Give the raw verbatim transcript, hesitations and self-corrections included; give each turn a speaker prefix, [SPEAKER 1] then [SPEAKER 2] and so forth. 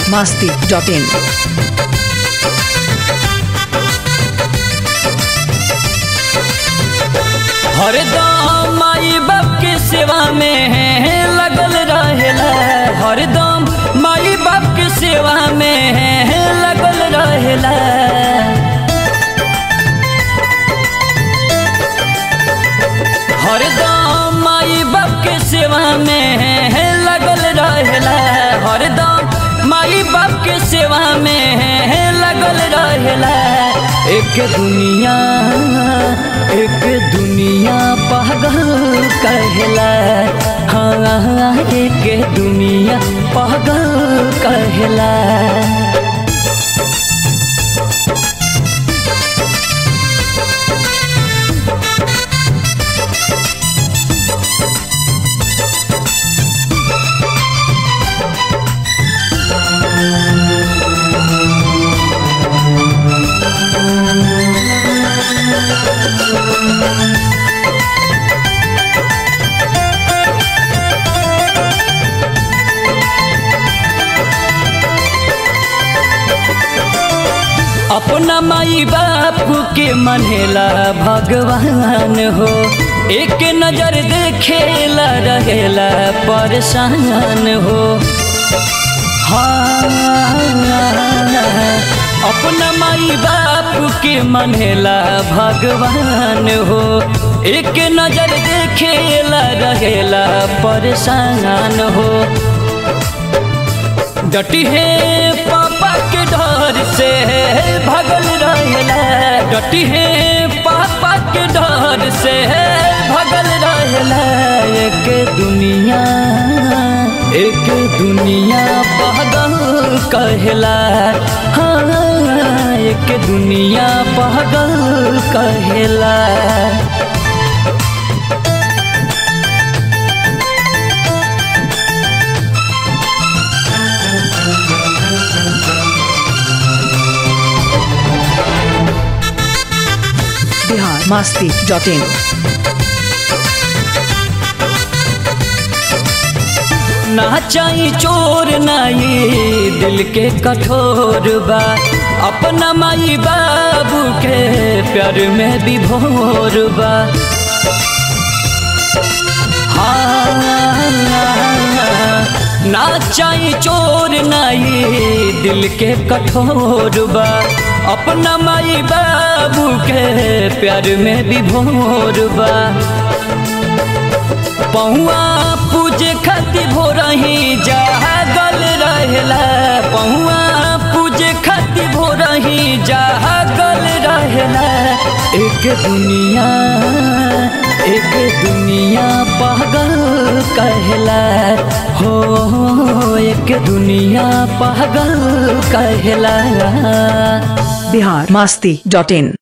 [SPEAKER 1] बिहार मस्ती डॉट इन।
[SPEAKER 2] हरदम माई बाप के सेवा में लगल रहेला, हरदम माई बाप के सेवा में लगल रहेला। हरदम माई बाप के सेवा में लगल रहेला, हरदम माई बाप के सेवा में लगल रहेला। एक दुनिया एक दुनिया पागल कहला, हाँ एक दुनिया पागल कहला। अपना माई बाप के मनेला भगवान हो, एक नजर देखेला रहेला परेशान हो। हाँ अपना माई बाप के मनेला भगवान हो, एक नजर देखेला रहेला परेशान हो। डटी है पापा के डर से भगल रहेला, डटी है पापा के डर से भगल रहेला। एक दुनिया एक दुनिया पागल कहला, हाँ एक दुनिया पागल कहला।
[SPEAKER 1] बिहार मस्ती डॉट इन।
[SPEAKER 2] ना चाही चोर नाई दिल के कठोर बा, अपना माई बाबू के प्यार में भी भोर बा। हाँ ना चाही चोर नाई दिल के कठोर बा, अपना माई बाबू के प्यार में भी भोर बा। पहुआ पूजे खातिर भोरही जागल रहेला, पहुआ पूजे खातिर भोरही जागल रहेला। एक दुनिया एक दुनिया पागल कहला, हो एक दुनिया पागल कहला।
[SPEAKER 1] बिहार मस्ती डॉट इन।